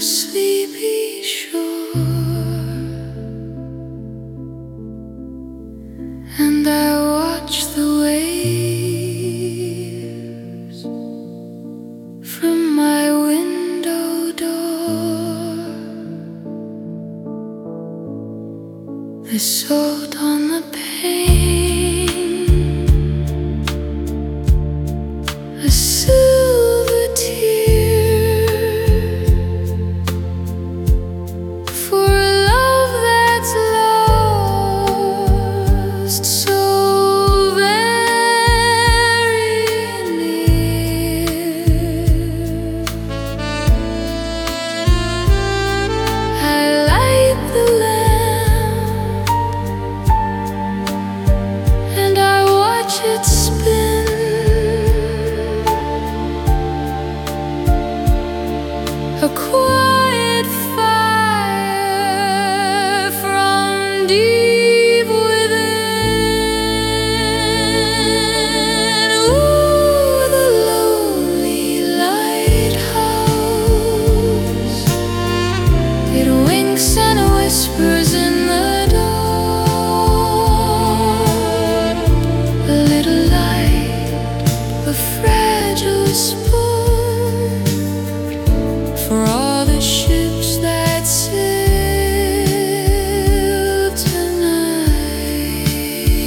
sleepy shore, and I watch the waves from my window door. The salt on the pane, a silver tear for a love that's lost so very near. I light the lamp and I watch it spin, a quiet fire from deep within. Ooh, the lonely lighthouse, it winks and whispers in the dark. A little light, a fragile spark for all the ships that sail tonight.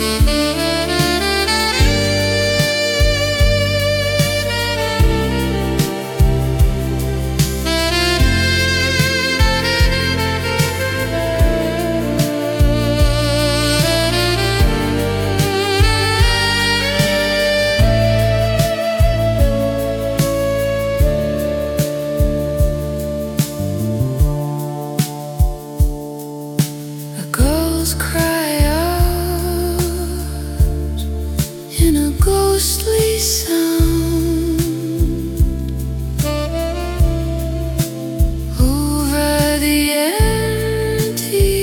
The gulls cry out in a ghostly sound over the empty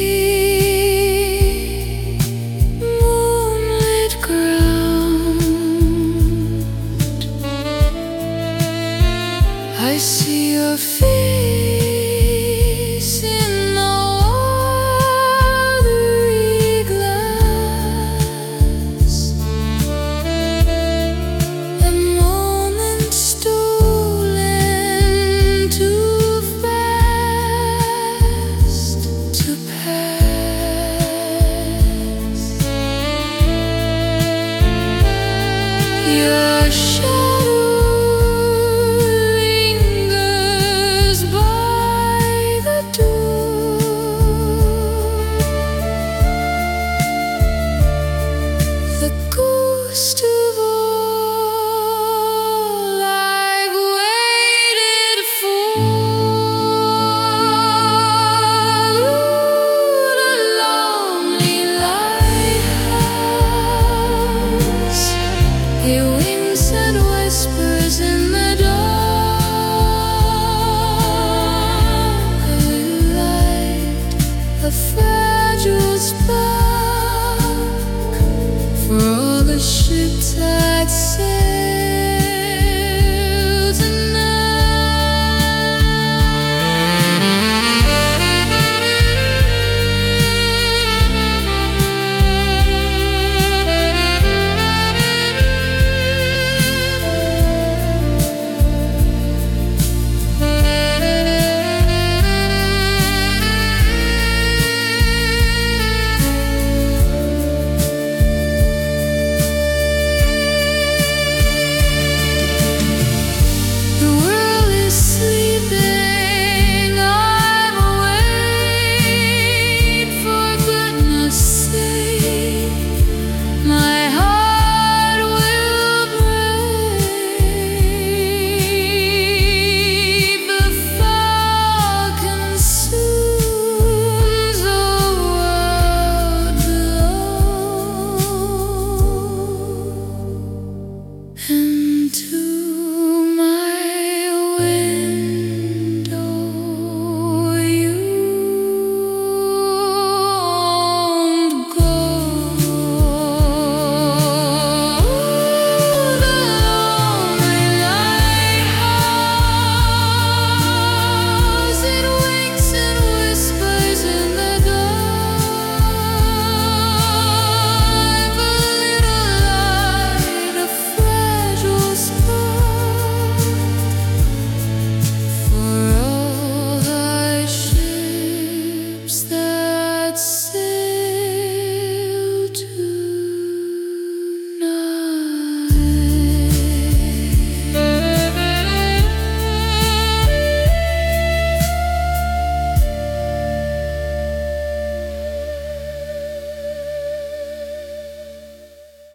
moonlit ground. I see your face